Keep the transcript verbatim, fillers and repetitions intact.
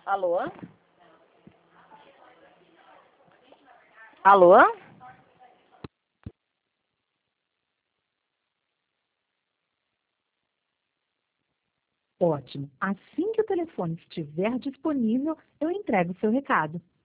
Alô? Alô? Ótimo. Assim que o telefone estiver disponível, eu entrego o seu recado.